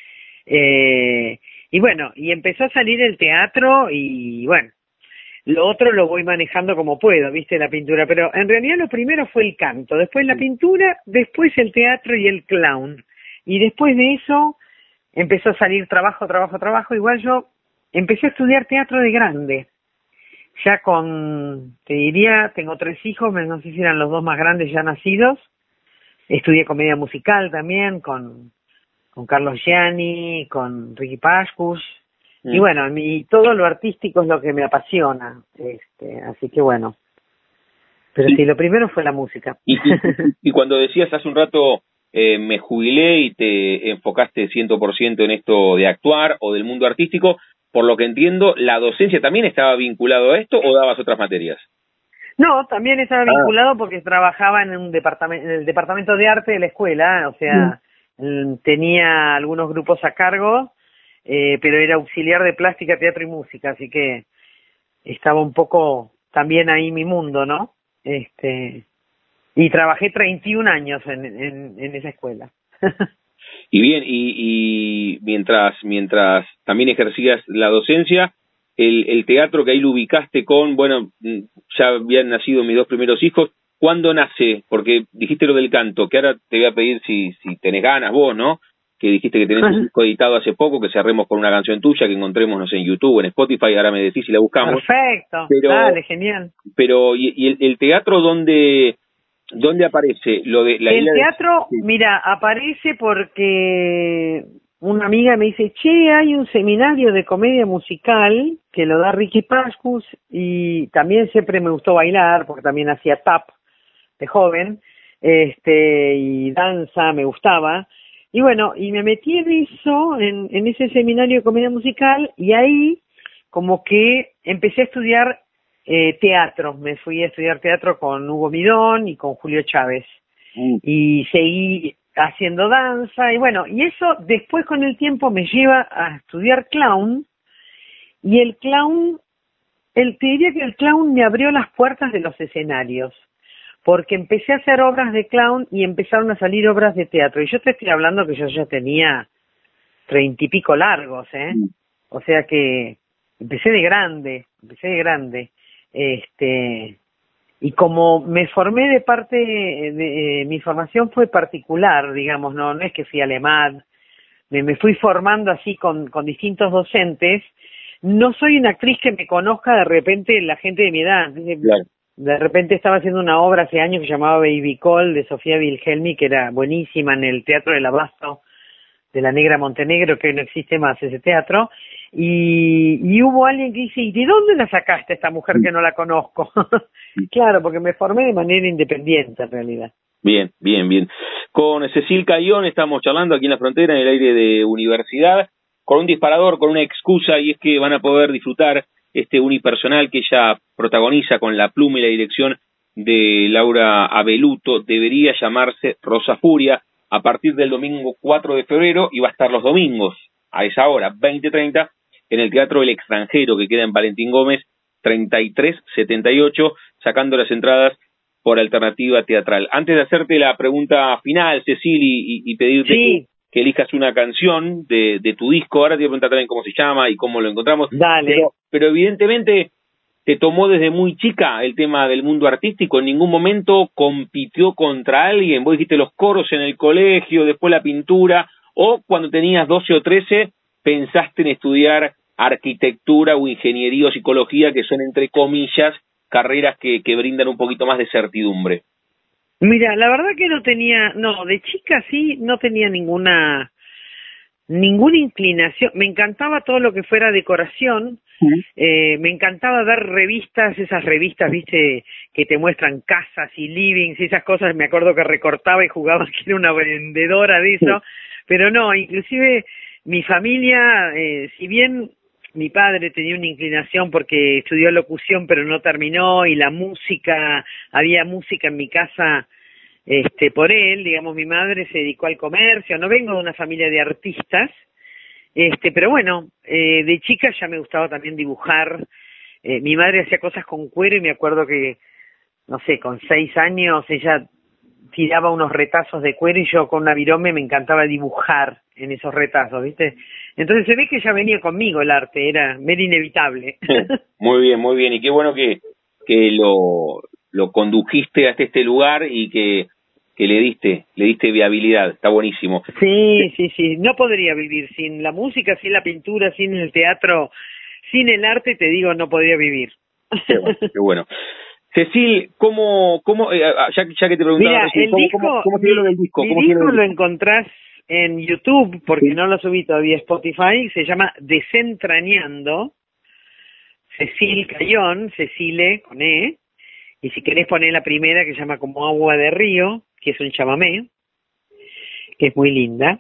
y bueno, y empezó a salir el teatro y bueno, lo otro lo voy manejando como puedo, viste, la pintura, pero en realidad lo primero fue el canto, después la pintura, después el teatro y el clown, y después de eso empezó a salir trabajo, igual yo empecé a estudiar teatro de grande, ya te diría, tengo 3 hijos, no sé si eran los 2 más grandes ya nacidos, estudié comedia musical también con Carlos Gianni, con Ricky Pascus, y bueno, todo lo artístico es lo que me apasiona, así que bueno, pero sí, lo primero fue la música. Y cuando decías hace un rato, me jubilé y te enfocaste 100% en esto de actuar o del mundo artístico, por lo que entiendo, ¿la docencia también estaba vinculado a esto o dabas otras materias? No, también estaba vinculado porque trabajaba en el departamento de arte de la escuela, o sea, tenía algunos grupos a cargo, pero era auxiliar de plástica, teatro y música, así que estaba un poco también ahí mi mundo, ¿no? Y trabajé 31 años en esa escuela. Y bien, y mientras también ejercías la docencia, el teatro que ahí lo ubicaste bueno, ya habían nacido mis 2 primeros hijos, ¿cuándo nace? Porque dijiste lo del canto, que ahora te voy a pedir si tenés ganas vos, ¿no? Que dijiste que tenés un disco editado hace poco, que cerremos con una canción tuya, que encontremos, no sé, en YouTube, en Spotify, ahora me decís si la buscamos. Perfecto, dale, genial. Pero, ¿y el teatro dónde aparece? El teatro, mira, aparece porque una amiga me dice, hay un seminario de comedia musical que lo da Ricky Pascus, y también siempre me gustó bailar, porque también hacía tap de joven, y danza, me gustaba, y bueno, y me metí en eso, en ese seminario de comedia musical, y ahí como que empecé a estudiar teatro. Me fui a estudiar teatro con Hugo Midón y con Julio Chávez, y seguí haciendo danza, y bueno, y eso después con el tiempo me lleva a estudiar clown, y te diría que el clown me abrió las puertas de los escenarios, porque empecé a hacer obras de clown y empezaron a salir obras de teatro, y yo te estoy hablando que yo ya tenía 30 y pico largos, o sea que empecé de grande, y como me formé de parte de mi formación fue particular, digamos, no es que fui a alemán, me fui formando así con distintos docentes. No soy una actriz que me conozca de repente la gente de mi edad. Claro. De repente estaba haciendo una obra hace años que llamaba Baby Call de Sofía Wilhelmi, que era buenísima, en el Teatro del Abasto de la Negra Montenegro, que hoy no existe más ese teatro, y hubo alguien que dice, ¿y de dónde la sacaste esta mujer que no la conozco? Claro, porque me formé de manera independiente en realidad. Bien. Con Cecil Cayón estamos charlando aquí en la frontera, en el aire de Universidad, con un disparador, con una excusa, y es que van a poder disfrutar este unipersonal que ella protagoniza con la pluma y la dirección de Laura Abeluto. Debería llamarse Rosa Furia, a partir del domingo 4 de febrero, y va a estar los domingos a esa hora, 20:30, en el Teatro El Extranjero, que queda en Valentín Gómez 3378, sacando las entradas por Alternativa Teatral. Antes de hacerte la pregunta final, Cecil, y pedirte que elijas una canción de tu disco, ahora te voy a preguntar también cómo se llama y cómo lo encontramos. Dale. Pero evidentemente te tomó desde muy chica el tema del mundo artístico, en ningún momento compitió contra alguien, vos dijiste los coros en el colegio, después la pintura, o cuando tenías 12 o 13 pensaste en estudiar arquitectura o ingeniería o psicología, que son, entre comillas, carreras que brindan un poquito más de certidumbre. Mira, la verdad que de chica sí, no tenía ninguna inclinación. Me encantaba todo lo que fuera decoración. Me encantaba ver revistas, esas revistas, viste, que te muestran casas y livings y esas cosas. Me acuerdo que recortaba y jugaba que era una vendedora de eso, pero no, inclusive mi familia, si bien mi padre tenía una inclinación porque estudió locución pero no terminó, y la música, había música en mi casa por él, digamos, mi madre se dedicó al comercio, no vengo de una familia de artistas, pero bueno, de chica ya me gustaba también dibujar. Mi madre hacía cosas con cuero y me acuerdo que, no sé, con 6 años ella tiraba unos retazos de cuero y yo con una virome me encantaba dibujar en esos retazos, ¿viste? Entonces se ve que ya venía conmigo el arte, era inevitable. Muy bien, muy bien. Y qué bueno que lo condujiste hasta este lugar y que le diste viabilidad. Está buenísimo. Sí. No podría vivir sin la música, sin la pintura, sin el teatro, sin el arte, te digo, no podría vivir. Qué bueno. Cecil, ¿cómo ya que te preguntaba Mira, recién, ¿cómo se dio lo del disco? Mi disco lo encontrás en YouTube, porque no lo subí todavía a Spotify, se llama Desentrañando, Cecil Cayón, Cecile con E, y si querés poner la primera que se llama Como Agua de Río, que es un chamamé, que es muy linda.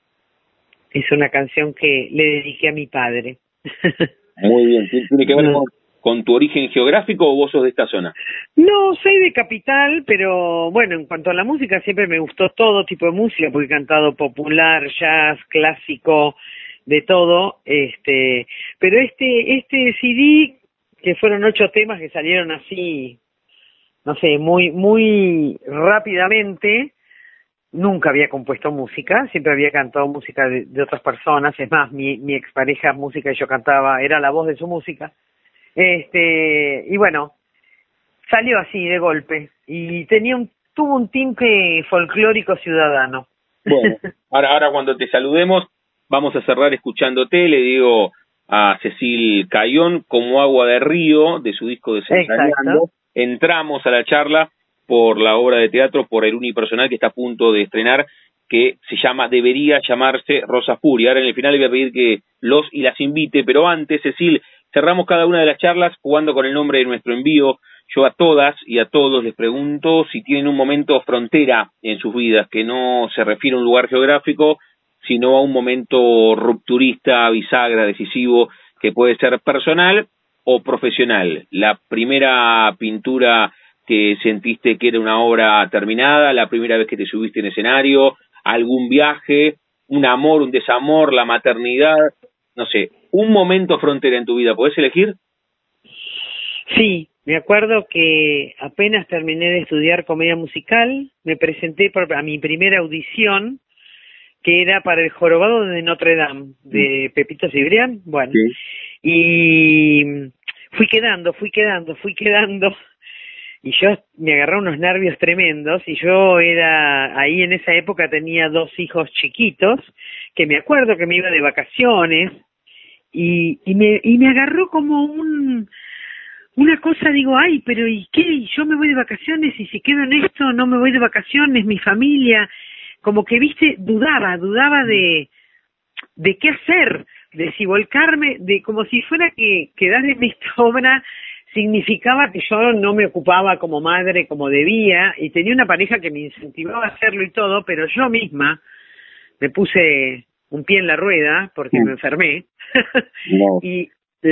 Es una canción que le dediqué a mi padre. Muy bien, ¿tiene que ver con tu origen geográfico o vos sos de esta zona? No, soy de Capital, pero bueno, en cuanto a la música siempre me gustó todo tipo de música, porque he cantado popular, jazz, clásico, de todo, pero este CD, que fueron 8 temas que salieron así, no sé, muy rápidamente. Nunca había compuesto música, siempre había cantado música de otras personas, es más, mi expareja música y yo cantaba, era la voz de su música. Y bueno, salió así de golpe y tuvo un tinte folclórico ciudadano. Bueno, ahora cuando te saludemos vamos a cerrar escuchándote, le digo a Cecil Cayón, Como Agua de Río, de su disco Desentrañando. Entramos a la charla por la obra de teatro, por el unipersonal que está a punto de estrenar, que debería llamarse Rosa Furia. Ahora en el final le voy a pedir que los y las invite, pero antes, Cecil, cerramos cada una de las charlas jugando con el nombre de nuestro envío. Yo a todas y a todos les pregunto si tienen un momento frontera en sus vidas, que no se refiere a un lugar geográfico, sino a un momento rupturista, bisagra, decisivo, que puede ser personal o profesional. La primera pintura que sentiste que era una obra terminada, la primera vez que te subiste en escenario, algún viaje, un amor, un desamor, la maternidad, no sé, un momento frontera en tu vida, ¿podés elegir? Sí, me acuerdo que apenas terminé de estudiar comedia musical, me presenté a mi primera audición, que era para El Jorobado de Notre Dame, de Pepito Cibrián, bueno, y fui quedando, y yo me agarré unos nervios tremendos, y yo ahí en esa época tenía 2 hijos chiquitos, que me acuerdo que me iba de vacaciones, y me agarró como una cosa, digo, ay, pero ¿y qué? Yo me voy de vacaciones y si quedo en esto, no me voy de vacaciones, mi familia, como que, viste, dudaba de qué hacer, de si volcarme, como si fuera que quedar en esta obra significaba que yo no me ocupaba como madre como debía, y tenía una pareja que me incentivaba a hacerlo y todo, pero yo misma me puse un pie en la rueda porque me enfermé. Y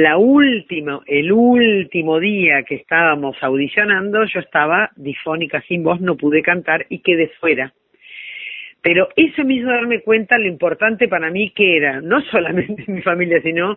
el último día que estábamos audicionando, yo estaba difónica, sin voz, no pude cantar y quedé fuera. Pero eso me hizo darme cuenta lo importante para mí que era, no solamente mi familia, sino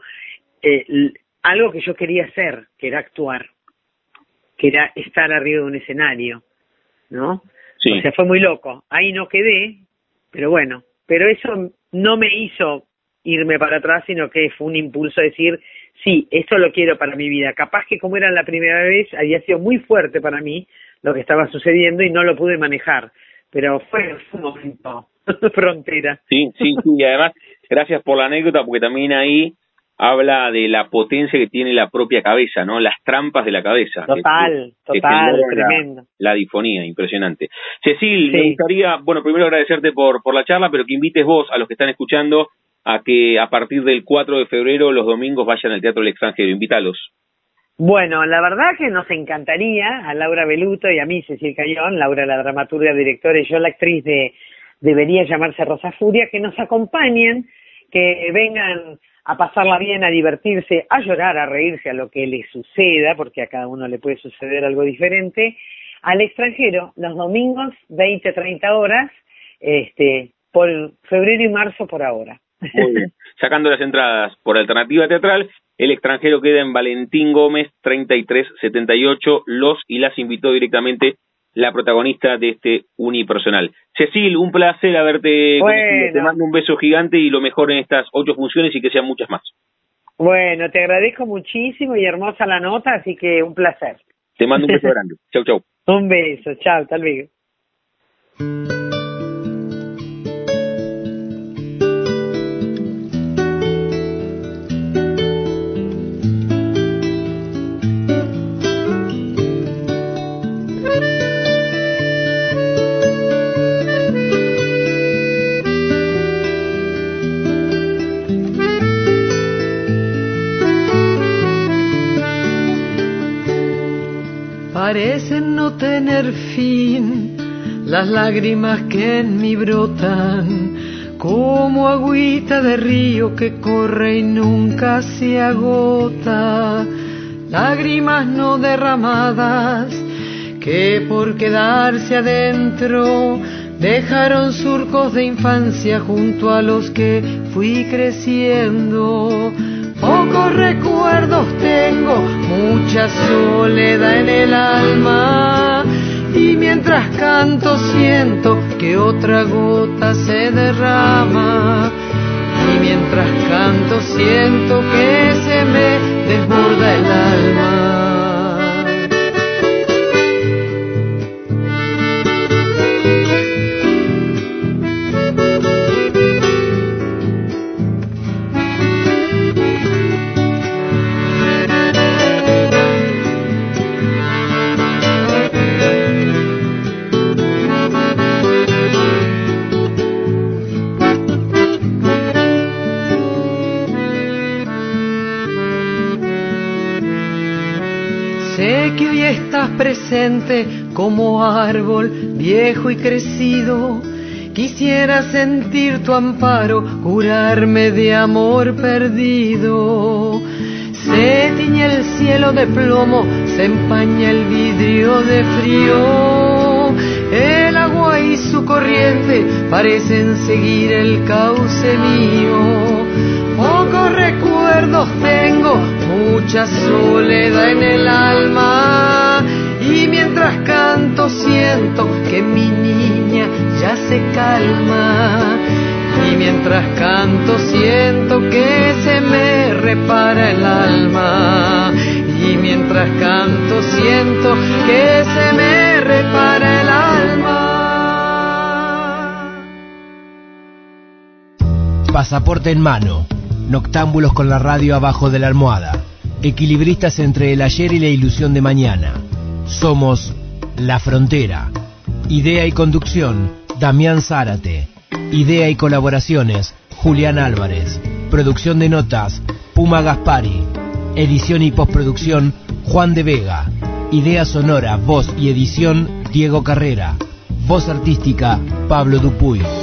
algo que yo quería hacer, que era actuar, que era estar arriba de un escenario, ¿no? Sí. O sea, fue muy loco. Ahí no quedé, pero bueno, pero eso no me hizo irme para atrás, sino que fue un impulso a decir, sí, esto lo quiero para mi vida. Capaz que como era la primera vez, había sido muy fuerte para mí lo que estaba sucediendo y no lo pude manejar, pero fue un momento frontera. Sí, y además, gracias por la anécdota, porque también ahí habla de la potencia que tiene la propia cabeza, ¿no? Las trampas de la cabeza. Total, tremendo. La difonía, impresionante. Cecil, me gustaría, primero agradecerte por la charla, pero que invites vos a los que están escuchando a que a partir del 4 de febrero los domingos vayan al Teatro del Extranjero. Invítalos. Bueno, la verdad que nos encantaría a Laura Beluto y a mí, Cecil Cayón, Laura la dramaturga, directora, y yo la actriz de Debería Llamarse Rosa Furia, que nos acompañen, que vengan a pasarla bien, a divertirse, a llorar, a reírse, a lo que les suceda, porque a cada uno le puede suceder algo diferente, al extranjero los domingos 20-30 horas, por febrero y marzo por ahora. Muy bien. Sacando las entradas por Alternativa Teatral, el extranjero queda en Valentín Gómez 3378. Los y las invitó directamente la protagonista de este unipersonal. Cecil, un placer haberte conocido. Te mando un beso gigante y lo mejor en estas 8 funciones y que sean muchas más. Bueno, te agradezco muchísimo y hermosa la nota, así que un placer. Te mando un beso grande. Chau, chau. Un beso, chao, hasta luego. Parecen no tener fin las lágrimas que en mí brotan, como agüita de río que corre y nunca se agota. Lágrimas no derramadas que por quedarse adentro dejaron surcos de infancia junto a los que fui creciendo. Pocos recuerdos tengo, mucha soledad en el alma, y mientras canto siento que otra gota se derrama, y mientras canto siento que se me desborda el alma. Sé que hoy estás presente como árbol viejo y crecido. Quisiera sentir tu amparo, curarme de amor perdido. Se tiñe el cielo de plomo, se empaña el vidrio de frío. El agua y su corriente parecen seguir el cauce mío. Pocos recuerdos tengo, mucha soledad en el alma, y mientras canto siento que mi niña ya se calma, y mientras canto siento que se me repara el alma, y mientras canto siento que se me repara el alma. Pasaporte en mano, noctámbulos con la radio abajo de la almohada, equilibristas entre el ayer y la ilusión de mañana. Somos La Frontera. Idea y conducción, Damián Zárate. Idea y colaboraciones, Julián Álvarez. Producción de notas, Puma Gaspari. Edición y postproducción, Juan de Vega. Idea sonora, voz y edición, Diego Carrera. Voz artística, Pablo Dupuy.